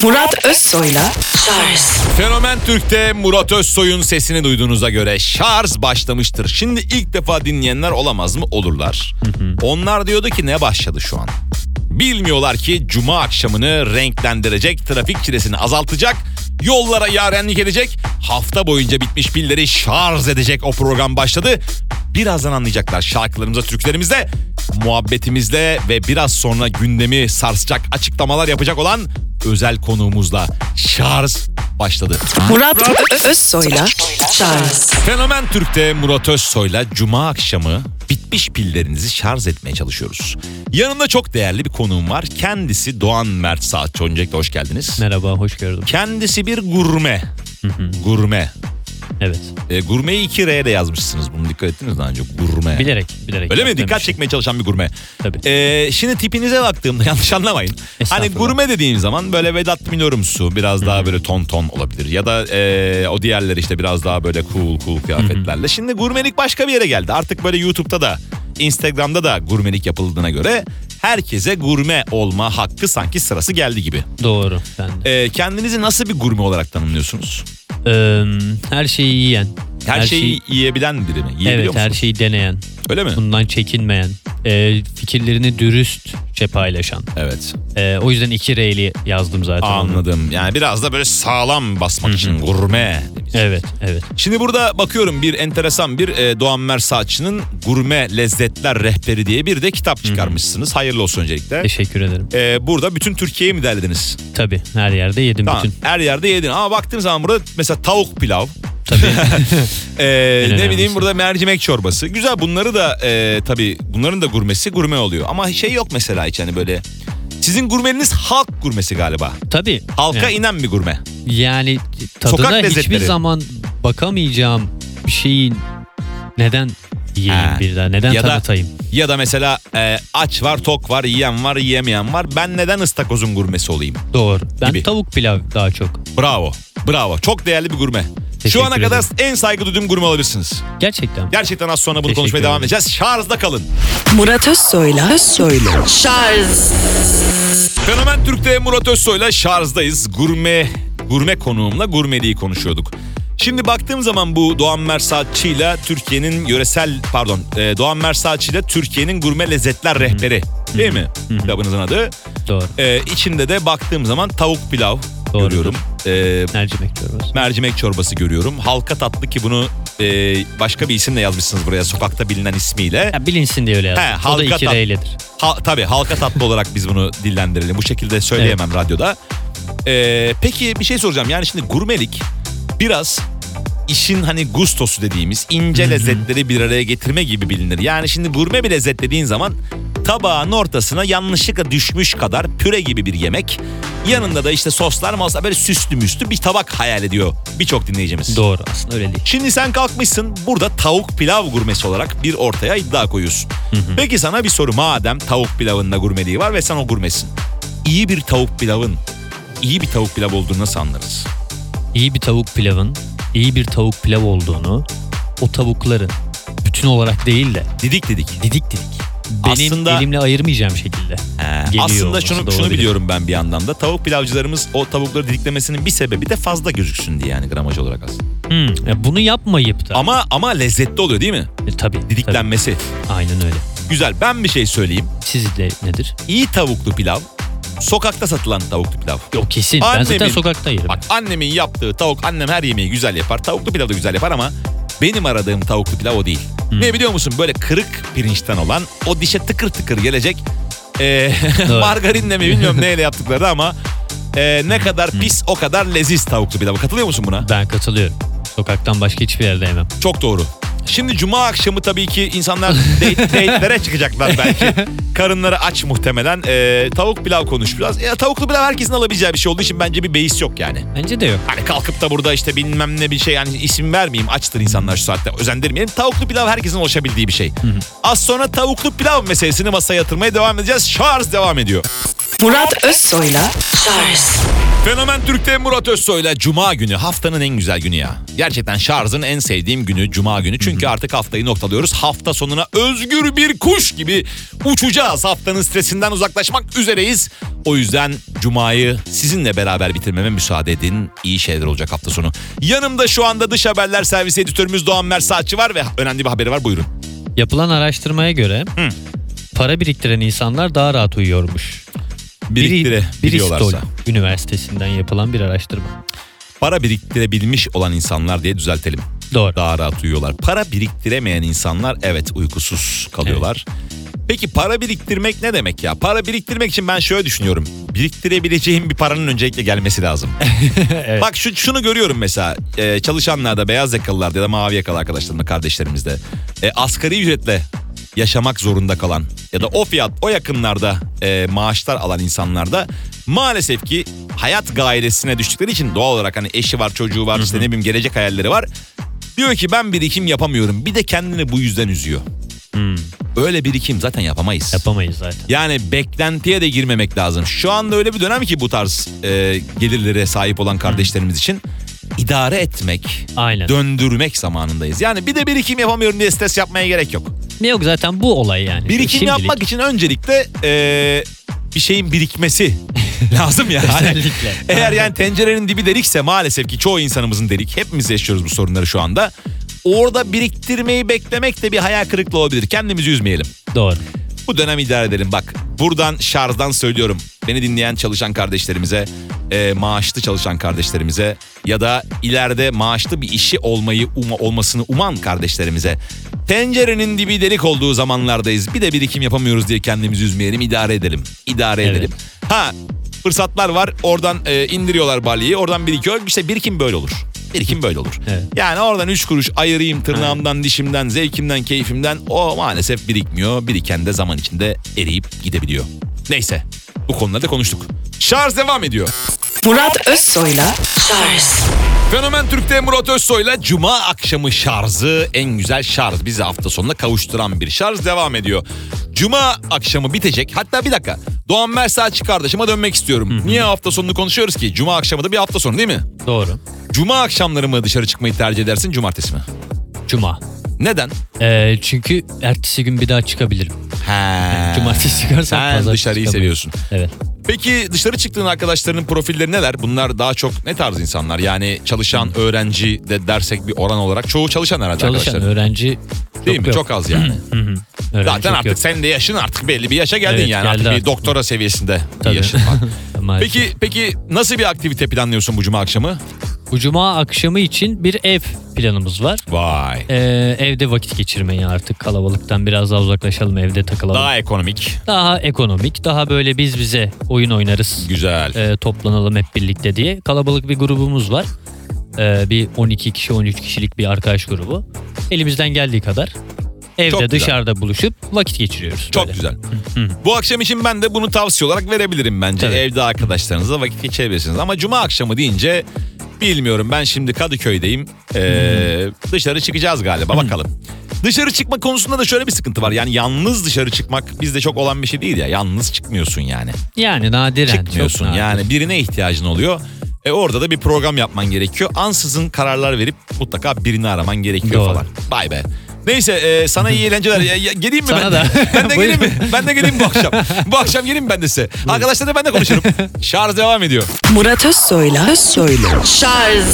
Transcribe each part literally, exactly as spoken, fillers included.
Murat Özsoy'la Şarj. Fenomen Türk'te Murat Özsoy'un sesini duyduğunuza göre şarj başlamıştır. Şimdi ilk defa dinleyenler olamaz mı? Olurlar. Hı hı. Onlar diyordu ki ne başladı şu an? Bilmiyorlar ki cuma akşamını renklendirecek, trafik çilesini azaltacak, yollara yarenlik edecek, hafta boyunca bitmiş pilleri şarj edecek o program başladı. Birazdan anlayacaklar şarkılarımızla, türkülerimizle, muhabbetimizle ve biraz sonra gündemi sarsacak açıklamalar yapacak olan özel konuğumuzla şarj başladı. Murat Özsoy'la Şarj. Fenomen Türk'te Murat Özsoy'la cuma akşamı bitmiş pillerinizi şarj etmeye çalışıyoruz. Yanımda çok değerli bir konuğum var. Kendisi Doğan Mert Saatçi. Öncelikle hoş geldiniz. Merhaba, hoş gördüm. Kendisi bir gurme. Hı hı. Gurme. Evet. E, gurmeyi iki R ile yazmışsınız. Bunu dikkat ettiniz daha önce. Gurme. Bilerek, bilerek. Öyle mi? Dikkat şey. çekmeye çalışan bir gurme. Tabii. E, şimdi tipinize baktığımda yanlış anlamayın. Hani gurme dediğim zaman böyle Vedat Milorumsu, biraz Hı-hı. daha böyle ton ton olabilir. Ya da e, o diğerleri işte biraz daha böyle cool cool kıyafetlerle. Hı-hı. Şimdi gurmelik başka bir yere geldi. Artık böyle YouTube'da da, Instagram'da da gurmelik yapıldığına göre herkese gurme olma hakkı sanki sırası geldi gibi. Doğru. Ben de. E, kendinizi nasıl bir gurme olarak tanımlıyorsunuz? Ee, her şeyi yiyen. Her, her şeyi şeyi yiyebilen biri mi? Evet, musunuz? her şeyi deneyen. Öyle mi? Bundan çekinmeyen. E, fikirlerini dürüstçe paylaşan. Evet. E, o yüzden iki R'li yazdım zaten. Anladım. Onu. Yani biraz da böyle sağlam basmak Hı-hı. için gurme. Evet, evet. Şimdi burada bakıyorum bir enteresan bir e, Doğan Mert Saatçı'nın Gurme Lezzetler Rehberi diye bir de kitap çıkarmışsınız. Hı-hı. Hayırlı olsun öncelikle. Teşekkür ederim. E, burada bütün Türkiye'yi mi derlediniz? Tabii, her yerde yedim tamam, bütün. Her yerde yedin ama baktığım zaman burada mesela tavuk pilav. Tabii. ee, ne bileyim burada mercimek çorbası. Güzel, bunları da e, tabii bunların da gurmesi gurme oluyor. Ama şey yok mesela hiç hani böyle. Sizin gurmeniz halk gurmesi galiba. Tabii. Halka yani, inen bir gurme. Yani tadına hiçbir zaman bakamayacağım bir şeyin neden yiyeyim ha. bir daha? Neden ya tanıtayım? Da, ya da mesela e, aç var, tok var, yiyen var, yiyemeyen var. Ben neden ıstakozun gurmesi olayım? Doğru. Ben gibi. Tavuk pilav daha çok. Bravo. Bravo. Çok değerli bir gurme. Şu ana kadar en saygı duyduğum gurme olabilirsiniz. Gerçekten. Gerçekten az sonra bunu konuşmaya devam edeceğiz. Şarjda kalın. Murat Özsoy'la Özsoy'la Şarj. Fenomen Türk'te Murat Özsoy'la şarjdayız. Gurme, gurme konuğumla gurmeliği konuşuyorduk. Şimdi baktığım zaman bu Doğan Mert Saatçı'yla Türkiye'nin yöresel pardon Doğan Mert Saatçı'yla Türkiye'nin Gurme Lezzetler Rehberi Hı-hı. değil mi? Hı-hı. Kitabınızın adı. Doğru. Ee, içinde de baktığım zaman tavuk pilav Doğrudur. görüyorum. Ee, mercimek çorbası. Mercimek çorbası görüyorum. Halka tatlı ki bunu e, başka bir isimle yazmışsınız buraya, sokakta bilinen ismiyle. Ya bilinsin diye öyle yazdım. He, o da iki tat- R'lidir. Ha, tabii halka tatlı olarak biz bunu dillendirelim. Bu şekilde söyleyemem evet. radyoda. Ee, peki bir şey soracağım. Yani şimdi gurmelik biraz işin hani gustosu dediğimiz ince lezzetleri bir araya getirme gibi bilinir. Yani şimdi gurme bir lezzet dediğin zaman tabağın ortasına yanlışlıkla düşmüş kadar püre gibi bir yemek. Yanında da işte soslar maslar böyle süslü müslü bir tabak hayal ediyor birçok dinleyicimiz. Doğru, aslında öyle değil. Şimdi sen kalkmışsın burada tavuk pilav gurmesi olarak bir ortaya iddia koyuyorsun. Hı hı. Peki sana bir soru, madem tavuk pilavında gurmeliği var ve sen o gurmesin. İyi bir tavuk pilavın iyi bir tavuk pilav olduğunu nasıl anlarız? İyi bir tavuk pilavın iyi bir tavuk pilav olduğunu o tavukların bütün olarak değil de didik didik didik didik benim aslında, elimle ayırmayacağım şekilde he, aslında şunu şunu biliyorum ben bir yandan da tavuk pilavcılarımız o tavukları didiklemesinin bir sebebi de fazla gözüksün diye, yani gramaj olarak aslında. Hmm, ya bunu yapmayıp da. Ama ama lezzetli oluyor değil mi? E, tabii. Didiklenmesi. Tabii. Aynen öyle. Güzel, ben bir şey söyleyeyim. Sizde nedir? İyi tavuklu pilav sokakta satılan tavuklu pilav. Yok kesin. Annemin, ben zaten sokakta yerim. Bak annemin yaptığı tavuk, annem her yemeği güzel yapar. Tavuklu pilav da güzel yapar ama benim aradığım tavuklu pilav o değil. Hmm. Ne biliyor musun? Böyle kırık pirinçten olan, o dişe tıkır tıkır gelecek. E, margarinle mi bilmiyorum neyle yaptıkları ama e, ne kadar hmm. pis o kadar leziz tavuklu pilav. Katılıyor musun buna? Ben katılıyorum. Sokaktan başka hiçbir yerde yemem. Çok doğru. Şimdi cuma akşamı tabii ki insanlar date, date'lere çıkacaklar belki. Karınları aç muhtemelen. Ee, tavuk pilav konuşacağız. Ya, tavuklu pilav herkesin alabileceği bir şey olduğu için bence bir beis yok yani. Bence de yok. Hani kalkıp da burada işte bilmem ne bir şey, yani isim vermeyeyim, açtır insanlar şu saatte, özendirmeyelim. Tavuklu pilav herkesin ulaşabildiği bir şey. Hı hı. Az sonra tavuklu pilav meselesini masaya yatırmaya devam edeceğiz. Şarj devam ediyor. Murat Özsoy'la Şarj. Fenomen Türk'te Murat Özsoy'la Cuma günü, haftanın en güzel günü ya. Gerçekten şarjın en sevdiğim günü Cuma günü. Çünkü artık haftayı noktalıyoruz. Hafta sonuna özgür bir kuş gibi uçacağız. Haftanın stresinden uzaklaşmak üzereyiz. O yüzden Cuma'yı sizinle beraber bitirmeme müsaade edin. İyi şeyler olacak hafta sonu. Yanımda şu anda dış haberler servisi editörümüz Doğan Mersaatçı var ve önemli bir haberi var, buyurun. Yapılan araştırmaya göre Hı. para biriktiren insanlar daha rahat uyuyormuş. Biriktire biliyorlarsa. Bristol Üniversitesi'nden yapılan bir araştırma. Para biriktirebilmiş olan insanlar diye düzeltelim. Doğru. Daha rahat uyuyorlar. Para biriktiremeyen insanlar evet uykusuz kalıyorlar. Evet. Peki para biriktirmek ne demek ya? Para biriktirmek için ben şöyle düşünüyorum. Biriktirebileceğim bir paranın öncelikle gelmesi lazım. Evet. Bak şu, şunu görüyorum mesela. E, çalışanlarda, beyaz yakalılarda ya da mavi yakalı arkadaşlarımda, kardeşlerimizde. E, asgari ücretle yaşamak zorunda kalan ya da o fiyat, o yakınlarda e, maaşlar alan insanlarda maalesef ki hayat gailesine düştükleri için doğal olarak hani eşi var, çocuğu var, işte ne bileyim gelecek hayalleri var. Diyor ki ben birikim yapamıyorum. Bir de kendini bu yüzden üzüyor. Hmm. Öyle birikim zaten yapamayız. Yapamayız zaten. Yani beklentiye de girmemek lazım. Şu anda öyle bir dönem ki bu tarz e, gelirlere sahip olan kardeşlerimiz için idare etmek, aynen, döndürmek zamanındayız. Yani bir de birikim yapamıyorum diye stres yapmaya gerek yok. Yok zaten bu olay yani. Birikim Şimdilik yapmak için öncelikle e, bir şeyin birikmesi lazım ya. Özellikle. Eğer yani tencerenin dibi delikse, maalesef ki çoğu insanımızın delik. Hepimiz yaşıyoruz bu sorunları şu anda. Orada biriktirmeyi beklemek de bir hayal kırıklığı olabilir. Kendimizi üzmeyelim. Doğru. Bu dönem idare edelim. Bak buradan şarjdan söylüyorum. Beni dinleyen çalışan kardeşlerimize, e, maaşlı çalışan kardeşlerimize ya da ileride maaşlı bir işi olmayı uma, olmasını uman kardeşlerimize. Tencerenin dibi delik olduğu zamanlardayız. Bir de birikim yapamıyoruz diye kendimizi üzmeyelim. İdare edelim. İdare Evet. edelim. Ha, fırsatlar var. Oradan e, indiriyorlar balyayı. Oradan birikiyor. İşte birikim böyle olur. Birikim böyle olur. Evet. Yani oradan üç kuruş ayırayım tırnağımdan, evet, dişimden, zevkimden, keyfimden, o maalesef birikmiyor. Biriken de zaman içinde eriyip gidebiliyor. Neyse, bu konuları da konuştuk. Şarj devam ediyor. Murat Özsoy'la Şarj. Fenomen Türk'te Murat Özsoy'la Cuma akşamı şarjı, en güzel şarj. Bizi hafta sonuna kavuşturan bir şarj devam ediyor. Cuma akşamı bitecek. Hatta bir dakika. Doğan Mersaatçı kardeşime dönmek istiyorum. Hı-hı. Niye hafta sonunu konuşuyoruz ki? Cuma akşamı da bir hafta sonu değil mi? Doğru. Cuma akşamları mı dışarı çıkmayı tercih edersin, cumartesi mi? Cuma. Neden? Ee, çünkü ertesi gün bir daha çıkabilirim. He. Yani cumartesi çıkarsam sen dışarıyı seviyorsun. Evet. Peki dışarı çıktığın arkadaşlarının profilleri neler? Bunlar daha çok ne tarz insanlar? Yani çalışan, öğrenci de dersek bir oran olarak çoğu çalışan herhalde çalışan, arkadaşlar. Çalışan, öğrenci değil mi? yok. Çok az yani. Zaten artık yok. Sen de yaşın artık belli bir yaşa geldin, evet, yani. Artık, artık bir doktora seviyesinde bir yaşın var. peki, peki nasıl bir aktivite planlıyorsun bu cuma akşamı? Bu cuma akşamı için bir ev planımız var. Vay. Ee, evde vakit geçirmeyi, artık kalabalıktan biraz daha uzaklaşalım, evde takılalım. Daha ekonomik. Daha ekonomik, daha böyle biz bize oyun oynarız. Güzel. E, toplanalım hep birlikte diye. Kalabalık bir grubumuz var. E, bir on iki kişi, on üç kişilik bir arkadaş grubu. Elimizden geldiği kadar evde, çok dışarıda güzel buluşup vakit geçiriyoruz. Çok böyle güzel. Bu akşam için ben de bunu tavsiye olarak verebilirim bence. Tabii. Evde arkadaşlarınızla vakit geçirebilirsiniz. Ama cuma akşamı deyince bilmiyorum, ben şimdi Kadıköy'deyim. Ee, dışarı çıkacağız galiba, bakalım. Dışarı çıkma konusunda da şöyle bir sıkıntı var. Yani yalnız dışarı çıkmak bizde çok olan bir şey değil ya. Yalnız çıkmıyorsun yani. Yani nadiren. Çıkmıyorsun nadir. Yani birine ihtiyacın oluyor. E orada da bir program yapman gerekiyor. Ansızın kararlar verip mutlaka birini araman gerekiyor. Doğru. Falan. Vay be. Neyse e, sana iyi eğlenceler. Ya, ya, geleyim mi sana ben? Da. Ben de geleyim mi? Ben de geleyim bu akşam. Bu akşam geleyim ben de size. Arkadaşlarla ben de konuşurum. Şarj devam ediyor. Murat Özsoy'la Özsoy'la Şarj.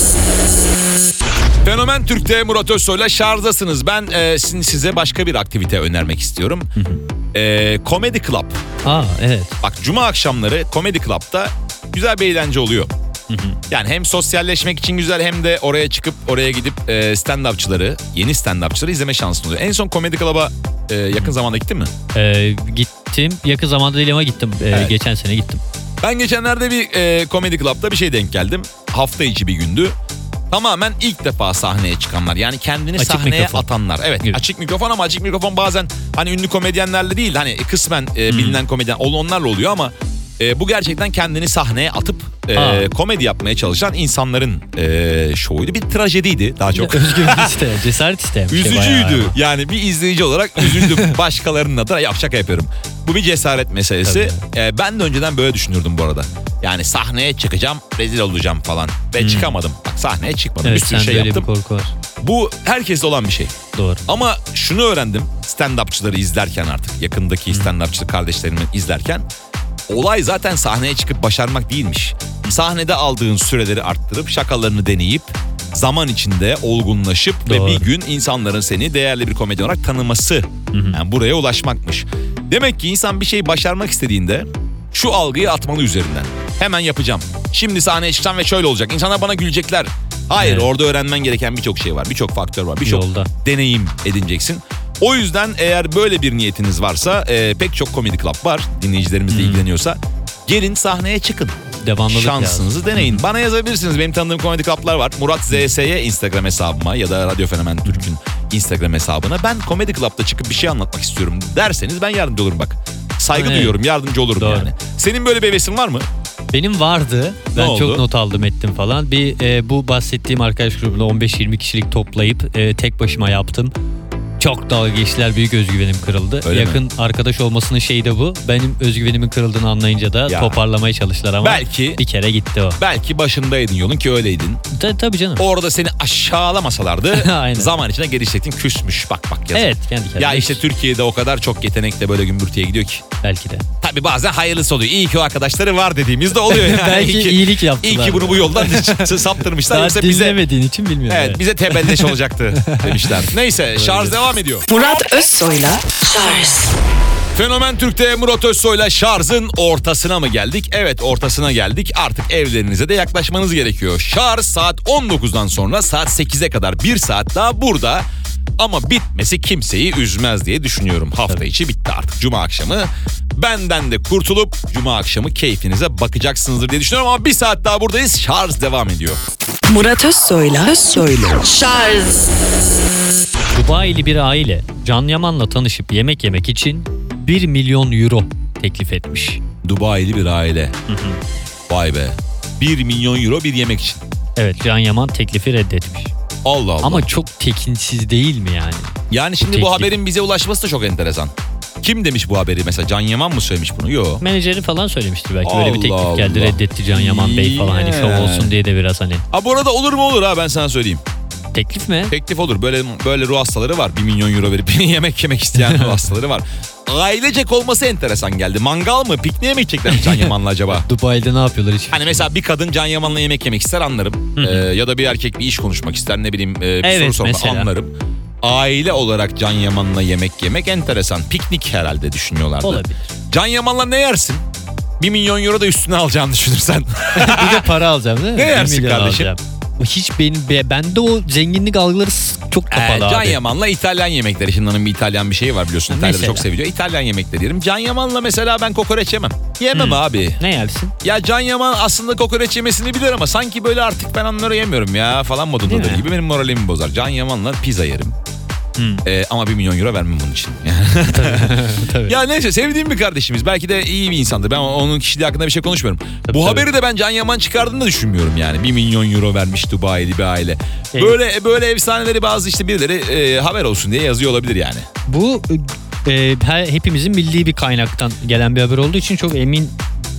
Fenomen Türk'te Murat Özsoy'la şarjdasınız. Ben e, size başka bir aktivite önermek istiyorum. e, Comedy Club. Aa, evet. Bak cuma akşamları Comedy Club'da güzel bir eğlence oluyor. Yani hem sosyalleşmek için güzel, hem de oraya çıkıp oraya gidip e, stand-upçıları, yeni stand-upçıları izleme şansın oluyor. En son Comedy Club'a e, yakın zamanda gittin mi? Ee, gittim. Yakın zamanda değil ama gittim. Ee, evet. Geçen sene gittim. Ben geçenlerde bir e, Comedy Club'da bir şey denk geldim. Hafta içi bir gündü. Tamamen ilk defa sahneye çıkanlar. Yani kendini açık sahneye mikrofon atanlar. Evet, evet, açık mikrofon, ama açık mikrofon bazen hani ünlü komedyenlerle değil, hani kısmen e, bilinen komedyen onlarla oluyor, ama E, bu gerçekten kendini sahneye atıp e, Aa. komedi yapmaya çalışan insanların e, şovuydu. Bir trajediydi daha çok. Özgüven isteyen, cesaret isteyen bir şey bayağı. Üzücüydü. Yani bir izleyici olarak üzüldüm. Başkalarının adına yap şaka yapıyorum. Bu bir cesaret meselesi. Ee, ben de önceden böyle düşünürdüm bu arada. Yani sahneye çıkacağım, rezil olacağım falan. Ve hmm. çıkamadım. Bak sahneye çıkmadım. Evet, bir sürü şey öyle yaptım. Bir korku var. Bu herkeste olan bir şey. Doğru. Ama şunu öğrendim stand-upçıları izlerken artık. Yakındaki hmm. stand-upçı kardeşlerimi izlerken. Olay zaten sahneye çıkıp başarmak değilmiş. Sahnede aldığın süreleri arttırıp şakalarını deneyip zaman içinde olgunlaşıp Doğru. ve bir gün insanların seni değerli bir komedyen olarak tanıması. Hı hı. Yani buraya ulaşmakmış. Demek ki insan bir şey başarmak istediğinde şu algıyı atmalı üzerinden. Hemen yapacağım. Şimdi sahneye çıksam ve şöyle olacak. İnsanlar bana gülecekler. Hayır, evet. orada öğrenmen gereken birçok şey var. Birçok faktör var. Birçok deneyim edineceksin. O yüzden eğer böyle bir niyetiniz varsa e, pek çok komedi club var. Dinleyicilerimiz de ilgileniyorsa. Gelin sahneye çıkın. Devamlılık şansınızı lazım. deneyin. Bana yazabilirsiniz. Benim tanıdığım komedi club'lar var. Murat Z S Y Instagram hesabıma ya da Radyo Fenomen Türk'ün Instagram hesabına ben komedi club'da çıkıp bir şey anlatmak istiyorum derseniz ben yardımcı olurum bak. Saygı evet. duyuyorum, yardımcı olurum Doğru. yani. Senin böyle bir hevesin var mı? Benim vardı. Ben ne çok oldu? Not aldım ettim falan. Bir e, bu bahsettiğim arkadaş grubunda on beş yirmi kişilik toplayıp e, tek başıma yaptım. Çok dalga geçtiler, büyük özgüvenim kırıldı. Öyle Yakın mi? Arkadaş olmasının şeyi de bu. Benim özgüvenimin kırıldığını anlayınca da ya. toparlamaya çalıştılar ama belki, bir kere gitti o. Belki başındaydın yolun ki öyleydin. Ta, tabii canım. Orada seni aşağılamasalardı zaman içinde gelişecektin, küsmüş bak bak yazın. Evet kendi kendine. Ya işte Türkiye'de o kadar çok yetenekle böyle gümbürtüye gidiyor ki. Belki de. Tabii bazen hayırlısı oluyor. İyi ki o arkadaşları var dediğimizde oluyor yani. Belki iyi ki, iyilik yaptılar. İyi ki bunu bu yoldan saptırmışlar. Daha dinlemediğin bize, için bilmiyorum. Evet, evet. bize tebelleş olacaktı demişler. Neyse şarj devam ediyor. Murat Özsoy'la Şarj. Fenomen Türk'te Murat Özsoy'la Şarj'ın ortasına mı geldik? Evet, ortasına geldik. Artık evlerinize de yaklaşmanız gerekiyor. Şarj saat on dokuzdan sonra saat sekize kadar bir saat daha burada. Ama bitmesi kimseyi üzmez diye düşünüyorum. Hafta içi bitti artık. Cuma akşamı benden de kurtulup Cuma akşamı keyfinize bakacaksınızdır diye düşünüyorum. Ama bir saat daha buradayız. Şarj devam ediyor. Murat Özsoy'la Özsoy'la Şarj. Dubai'li bir aile Can Yaman'la tanışıp yemek yemek için bir milyon euro teklif etmiş. Dubai'li bir aile. Hı hı. Vay be. bir milyon euro bir yemek için. Evet, Can Yaman teklifi reddetmiş. Allah Allah. Ama çok tekinsiz değil mi yani? Yani şimdi bu, bu haberin bize ulaşması da çok enteresan. Kim demiş bu haberi mesela? Can Yaman mı söylemiş bunu? Yok. Menajeri falan söylemiştir belki. Allah Böyle bir teklif geldi, Allah. reddetti Can Yaman Bey falan. Hani şov olsun diye de biraz hani. Ha bu arada olur mu olur ha, ben sana söyleyeyim. Teklif mi? Teklif olur. Böyle böyle ruh hastaları var. Bir milyon euro verip yemek yemek isteyen ruh hastaları var. Ailecek olması enteresan geldi. Mangal mı? Pikniğe mi gidecekler Can Yaman'la acaba? Dubai'de ne yapıyorlar hiç? Hani mesela bir kadın Can Yaman'la yemek yemek ister, anlarım. ee, ya da bir erkek bir iş konuşmak ister, ne bileyim e, bir evet, soru sormak, anlarım. Aile olarak Can Yaman'la yemek yemek enteresan. Piknik herhalde düşünüyorlardı. Olabilir. Can Yaman'la ne yersin? Bir milyon euro da üstüne alacağını düşünürsen. Bir de para alacağım değil mi? Ne yersin kardeşim? Alacağım. Hiç benim bende o zenginlik algıları çok kapalı ee, Can abi. Yaman'la İtalyan yemekleri. Şimdi onun bir İtalyan bir şeyi var biliyorsun. İtalya'da mesela çok seviliyor. İtalyan yemekleri yerim. Can Yaman'la mesela ben kokoreç yemem. Yemem hmm. abi. Ne yersin? Ya Can Yaman aslında kokoreç yemesini bilir ama sanki böyle artık ben onları yemiyorum ya falan modundadır gibi. Benim moralimi bozar. Can Yaman'la pizza yerim. Hmm. Ee, ama bir milyon euro vermem bunun için. tabii, tabii. Ya neyse, sevdiğim bir kardeşimiz. Belki de iyi bir insandır. Ben onun kişiliği hakkında bir şey konuşmuyorum. Tabii, Bu tabii. haberi de ben Can Yaman çıkardığını da düşünmüyorum yani. Bir milyon euro vermiş Dubai'li bir aile. Evet. Böyle böyle efsaneleri bazı işte birileri e, haber olsun diye yazıyor olabilir yani. Bu e, hepimizin bildiği bir kaynaktan gelen bir haber olduğu için çok emin.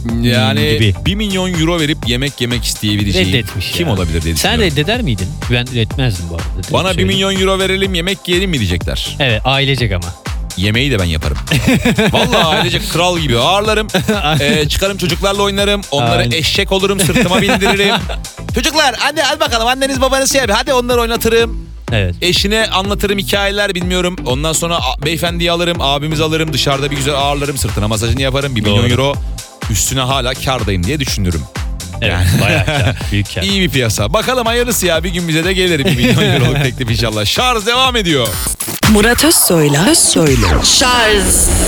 Yani gibi. bir milyon euro verip yemek yemek isteyebileceği reddetmiş kim ya. olabilir diye Sen reddeder miydin? Ben reddetmezdim bu arada. Bana bir milyon euro verelim yemek yiyelim mi diyecekler. Evet, ailecek ama. Yemeği de ben yaparım. Vallahi ailecek kral gibi ağırlarım. ee, çıkarım çocuklarla oynarım. Onlara Aynen. eşek olurum, sırtıma bindiririm. Çocuklar hadi al bakalım, anneniz babanız şey yapıyor. Hadi onları oynatırım. Evet. Eşine anlatırım hikayeler, bilmiyorum. Ondan sonra beyefendiyi alırım, abimizi alırım. Dışarıda bir güzel ağırlarım, sırtına masajını yaparım. Bir milyon euro üstüne hala kârdayım diye düşünürüm. Evet, yani. Bayağı kâr, büyük kâr. İyi bir piyasa. Bakalım hayırlısı ya, bir gün bize de gelir bir milyon euroluk teklif inşallah. Şarj devam ediyor. Murat Özsoy'la Özsoy'la Şarj.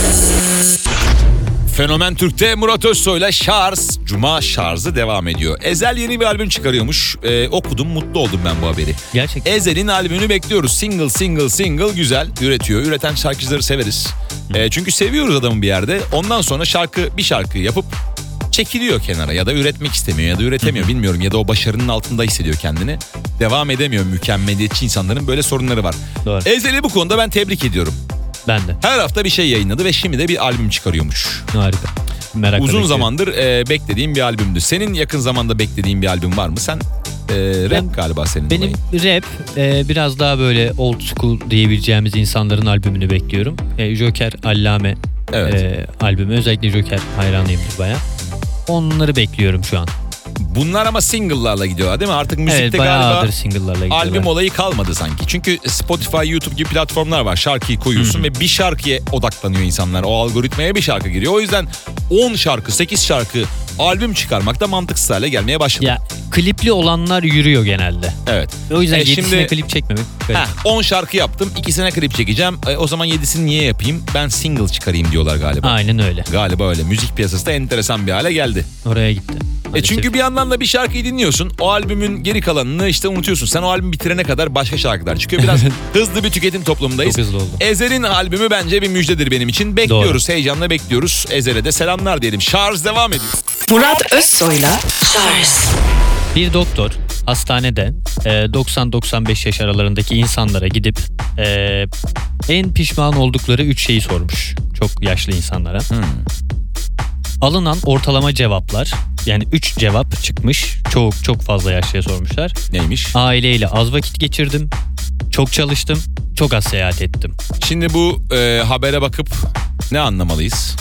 Fenomen Türk'te Murat Özsoy'la Şarj, Cuma Şarjı devam ediyor. Ezel yeni bir albüm çıkarıyormuş. Ee, okudum, mutlu oldum ben bu haberi. Gerçekten. Ezel'in albümünü bekliyoruz. Single, single, single güzel üretiyor. Üreten şarkıcıları severiz. Ee, çünkü seviyoruz adamı bir yerde. Ondan sonra şarkı bir şarkı yapıp çekiliyor kenara ya da üretmek istemiyor ya da üretemiyor, Hı-hı. bilmiyorum, ya da o başarının altında hissediyor kendini. Devam edemiyor. Mükemmeliyetçi insanların böyle sorunları var. Doğru. Ezhel'i bu konuda ben tebrik ediyorum. Ben de. Her hafta bir şey yayınladı ve şimdi de bir albüm çıkarıyormuş. Harika. Merakla Uzun bekliyorum. zamandır e, beklediğim bir albümdü. Senin yakın zamanda beklediğin bir albüm var mı? Sen e, rap Ben- galiba senin Benim olayın. rap e, biraz daha böyle old school diyebileceğimiz insanların albümünü bekliyorum. E, Joker Allame Evet. e, albümü. Özellikle Joker hayranıyımdır baya. Onları bekliyorum şu an. Bunlar ama single'larla gidiyorlar değil mi? Artık müzikte Evet, galiba bayağıdır single'larla gidiyorlar. albüm olayı kalmadı sanki. Çünkü Spotify, YouTube gibi platformlar var. Şarkıyı koyuyorsun Hı-hı. ve bir şarkıya odaklanıyor insanlar. O algoritmaya bir şarkı giriyor. O yüzden on şarkı, sekiz şarkı albüm çıkarmak da mantıksız hale gelmeye başladı. Ya klipli olanlar yürüyor genelde. Evet. O yüzden E, yedisine şimdi- klip çekmemek. garip. Heh, on şarkı yaptım, ikisine klip çekeceğim. E, o zaman yedisini niye yapayım? Ben single çıkarayım diyorlar galiba. Aynen öyle. Galiba öyle. Müzik piyasası da enteresan bir hale geldi. Oraya gitti. E Maalesef. çünkü bir yandan da bir şarkıyı dinliyorsun. O albümün geri kalanını işte unutuyorsun. Sen o albümü bitirene kadar başka şarkılar çıkıyor. Biraz hızlı bir tüketim toplumundayız. Çok hızlı oldu. Ezhel'in albümü bence bir müjdedir benim için. Bekliyoruz, heyecanla bekliyoruz. Ezhel'e de selamlar diyelim. Şarj devam ediyor. Murat Özsoy'la Şarj. Bir doktor hastanede e, doksan doksan beş yaş aralarındaki insanlara gidip e, en pişman oldukları üç şeyi sormuş. Çok yaşlı insanlara. Hmm. Alınan ortalama cevaplar, yani üç cevap çıkmış. Çok çok fazla yaşlıya sormuşlar. Neymiş? Aileyle az vakit geçirdim. Çok çalıştım. Çok az seyahat ettim. Şimdi bu e, habere bakıp ne anlamalıyız?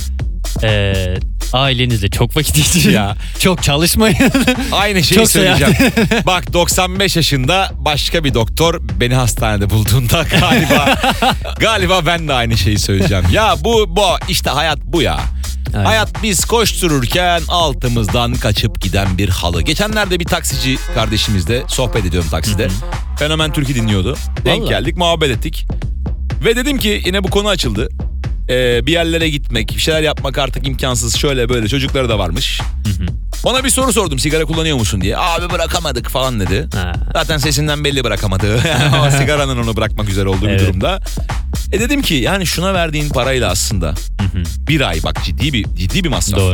E, ailenizle çok vakit geçirin. Ya. Çok çalışmayın. Aynı şeyi Çok söyleyeceğim. Bak doksan beş yaşında başka bir doktor beni hastanede bulduğunda galiba galiba ben de aynı şeyi söyleyeceğim. Ya bu bu işte hayat bu ya. Aynen. Hayat biz koştururken altımızdan kaçıp giden bir halı. Geçenlerde bir taksici kardeşimizle sohbet ediyorum takside. Fenomen Türk'ü dinliyordu. Denk Vallahi. geldik, muhabbet ettik. Ve dedim ki yine bu konu açıldı. Ee, bir yerlere gitmek, bir şeyler yapmak artık imkansız. Şöyle böyle, çocukları da varmış. Ona bir soru sordum, sigara kullanıyor musun diye. Abi bırakamadık falan dedi. Ha. Zaten sesinden belli bırakamadı. Ama sigaranın onu bırakmak üzere olduğu Evet. bir durumda. E dedim ki yani şuna verdiğin parayla aslında bir ay, bak ciddi bir ciddi bir masraf. Doğru.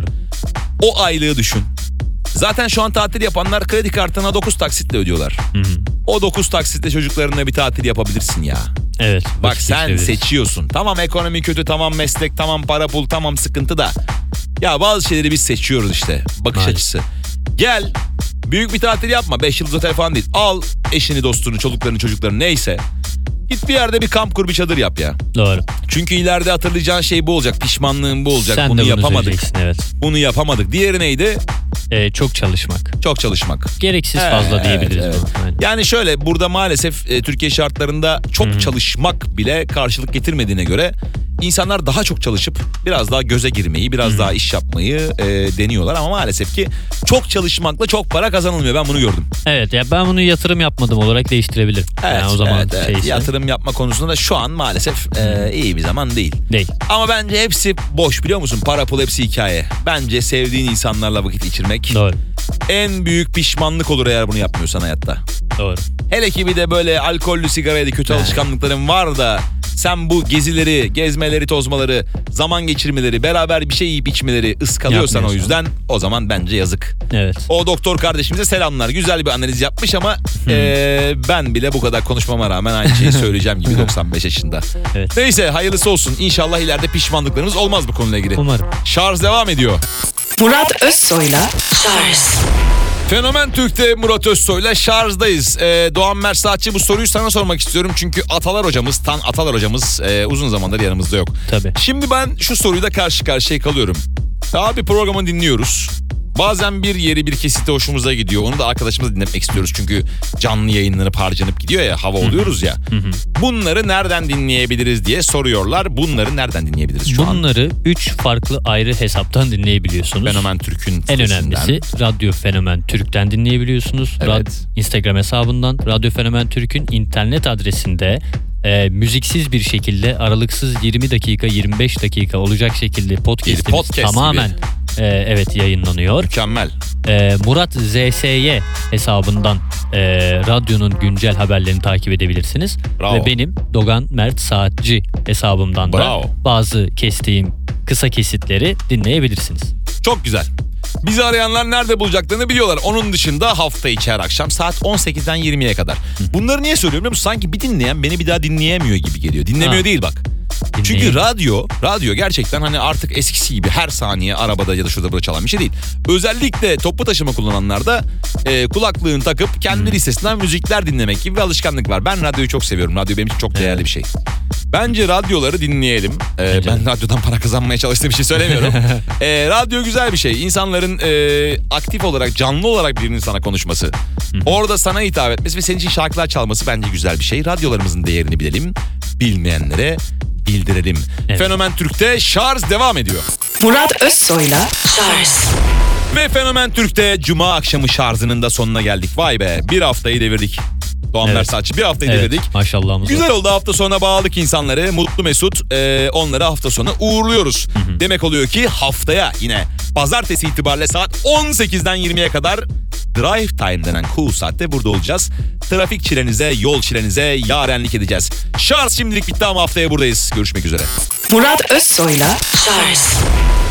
O aylığı düşün. Zaten şu an tatil yapanlar kredi kartına dokuz taksitle ödüyorlar. Hı hı. O dokuz taksitle çocuklarına bir tatil yapabilirsin ya. Evet. Bak vakit sen geçirebiliriz. seçiyorsun. Tamam ekonomi kötü, tamam meslek, tamam para pul, tamam sıkıntı da. Ya bazı şeyleri biz seçiyoruz işte. Bakış Maalesef. açısı. Gel büyük bir tatil yapma. Beş yıldız otel falan değil. Al eşini, dostunu, çocuklarını, çocuklarını neyse. Git bir yerde bir kamp kur, bir çadır yap ya. Doğru. Çünkü ileride hatırlayacağın şey bu olacak. Pişmanlığın bu olacak. Sen bunu de bunu yapamadık. söyleyeceksin, evet. Bunu yapamadık. Diğeri neydi? Ee, çok çalışmak. Çok çalışmak. Gereksiz Evet, fazla diyebiliriz evet. buna. Aynen. Yani şöyle, burada maalesef e, Türkiye şartlarında çok Hı-hı. çalışmak bile karşılık getirmediğine göre insanlar daha çok çalışıp biraz daha göze girmeyi, biraz Hı-hı. daha iş yapmayı e, deniyorlar ama maalesef ki çok çalışmakla çok para kazanılmıyor. Ben bunu gördüm. Evet ya, ben bunu yatırım yapmadım olarak değiştirebilirim. Evet, yani o zaman evet, evet. şeyse Yatırım yapma konusunda da şu an maalesef e, iyi bir zaman değil. değil. Ama bence hepsi boş, biliyor musun? Para pul hepsi hikaye. Bence sevdiğin insanlarla vakit geçirmek Doğru. en büyük pişmanlık olur eğer bunu yapmıyorsan hayatta. Doğru. Hele ki bir de böyle alkollü, sigaraydı, kötü He. alışkanlıkların var da sen bu gezileri, gezmeleri, tozmaları, zaman geçirmeleri, beraber bir şey yiyip içmeleri ıskalıyorsan o Yapmıyorsan. yüzden, o zaman bence yazık. Evet. O doktor kardeşimize selamlar. Güzel bir analiz yapmış ama eee, ben bile bu kadar konuşmama rağmen aynı şeyi söyleyeceğim gibi doksan beş yaşında. Evet. Neyse hayırlısı olsun. İnşallah ileride pişmanlıklarımız olmaz bu konuyla ilgili. Umarım. Şarj devam ediyor. Murat Özsoy'la Şarj. Fenomen Türk'te Murat Özsoy'la şarjdayız. Ee, Doğan Mersaatçı, bu soruyu sana sormak istiyorum. Çünkü Atalar hocamız, Tan Atalar hocamız e, uzun zamandır yanımızda yok. Tabii. Şimdi ben şu soruyla karşı karşıya kalıyorum. Daha bir programı dinliyoruz. Bazen bir yeri, bir kesiti hoşumuza gidiyor. Onu da arkadaşımızla dinlemek istiyoruz. Çünkü canlı yayınlanıp harcanıp gidiyor ya, hava oluyoruz ya. Bunları nereden dinleyebiliriz diye soruyorlar. Bunları nereden dinleyebiliriz şu an? Bunları üç farklı ayrı hesaptan dinleyebiliyorsunuz. Fenomen Türk'ün En sitesinden. önemlisi Radyo Fenomen Türk'ten dinleyebiliyorsunuz. Evet. Rad- Instagram hesabından Radyo Fenomen Türk'ün internet adresinde e, müziksiz bir şekilde aralıksız yirmi dakika yirmi beş dakika olacak şekilde podcast'imiz podcast tamamen gibi. e, evet yayınlanıyor. Mükemmel. E, Murat Z S Y hesabından e, radyonun güncel haberlerini takip edebilirsiniz. Bravo. Ve benim Dogan Mert Saatçi hesabımdan Bravo. da bazı kestiğim kısa kesitleri dinleyebilirsiniz. Çok güzel. Bizi arayanlar nerede bulacaklarını biliyorlar. Onun dışında hafta içi her akşam saat on sekizden yirmiye kadar. Bunları niye söylüyorum biliyor musun? Sanki bir dinleyen beni bir daha dinleyemiyor gibi geliyor. Dinlemiyor ha. değil bak. Dinleyin. Çünkü radyo, radyo gerçekten hani artık eskisi gibi her saniye arabada ya da şurada burada çalan bir şey değil. Özellikle toplu taşıma kullananlar da e, kulaklığını takıp kendi hmm. listesinden müzikler dinlemek gibi bir alışkanlık var. Ben radyoyu çok seviyorum. Radyo benim için çok değerli evet. bir şey. Bence radyoları dinleyelim. Ee, ben radyodan para kazanmaya çalıştığım bir şey söylemiyorum. ee, radyo güzel bir şey. İnsanların e, aktif olarak, canlı olarak birinin sana konuşması. Orada sana hitap etmesi ve senin için şarkılar çalması bence güzel bir şey. Radyolarımızın değerini bilelim. Bilmeyenlere bildirelim. Evet. Fenomen Türk'te şarj devam ediyor. Murat Özsoy'la Şarj. Ve Fenomen Türk'te Cuma akşamı şarjının da sonuna geldik. Vay be, bir haftayı devirdik. Doğan evet. Versace bir haftayı evet. devirdik. Maşallahımız Güzel oldu, hafta sonuna bağladık insanları. Mutlu mesut e, onları hafta sonu uğurluyoruz. Hı hı. Demek oluyor ki haftaya yine pazartesi itibariyle saat on sekizden yirmiye kadar Drive Time denen cool saatte burada olacağız. Trafik çilenize, yol çilenize yarenlik edeceğiz. Şarj şimdilik bitti ama haftaya buradayız. Görüşmek üzere. Murat Özsoy'la Şarj.